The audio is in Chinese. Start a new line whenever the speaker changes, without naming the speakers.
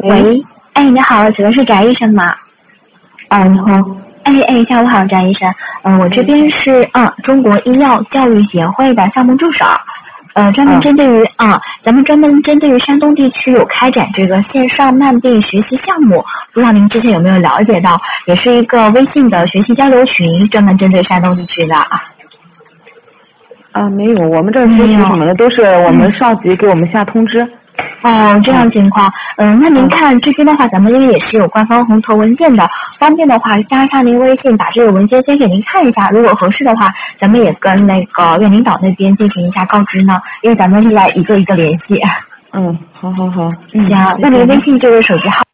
喂，哎，你好，请问是翟医生吗？
啊，你好。
下午好，翟医生。我这边是中国医药教育协会的项目助手，专门针对于咱们专门针对于山东地区有开展这个线上慢病学习项目，不知道您之前有没有了解到？也是一个微信的学习交流群，专门针对山东地区的
没有，我们这学习什么的都是我们上级给我们下通知。
哦，这样情况，那您看这边的话，咱们因为也是有官方红头文件的，方便的话加上您微信，把这个文件先给您看一下，如果合适的话，咱们也跟那个院领导那边进行一下告知呢，因为咱们是在一个一个联系。
好。
行，那您微信这个手机号。